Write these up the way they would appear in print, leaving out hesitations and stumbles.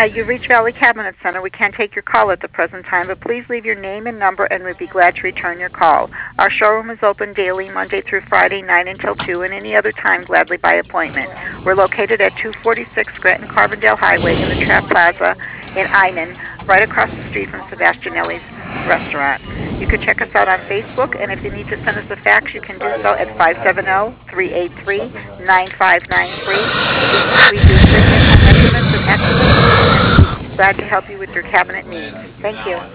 You've reached Valley Cabinet Center. We can't take your call at the present time, but please leave your name and number, and we'd be glad to return your call. Our showroom is open daily, Monday through Friday, 9 until 2, and any other time gladly by appointment. We're located at 246 Scranton-Carbondale Highway in the Trap Plaza in Einan, right across the street from Sebastianelli's restaurant. You can check us out on Facebook, and if you need to send us a fax, you can do so at 570-383-9593. We do print measurements and estimates, and we're glad to help you with your cabinet needs. Thank you.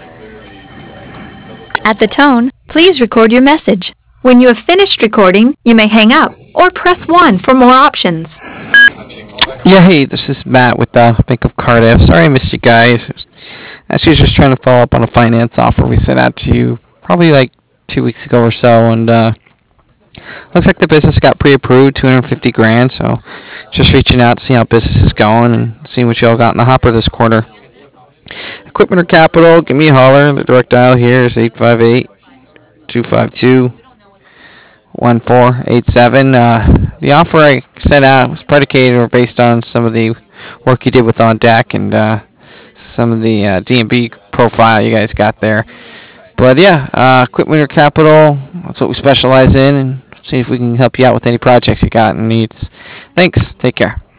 At the tone, please record your message. When you have finished recording, you may hang up or press 1 for more options. Yeah, hey, this is Matt with Bank of Cardiff. Sorry I missed you guys. Actually, just trying to follow up on a finance offer we sent out to you probably like 2 weeks ago or so, and looks like the business got pre-approved, 250 grand. So, just reaching out to see how business is going and seeing what y'all got in the hopper this quarter. Equipment or capital, give me a holler. The direct dial here is 858-252-1487. The offer I sent out was predicated or based on some of the work you did with On Deck and some of the D&B profile you guys got there. But yeah, equipment or capital, that's what we specialize in, and see if we can help you out with any projects you got and needs. Thanks. Take care.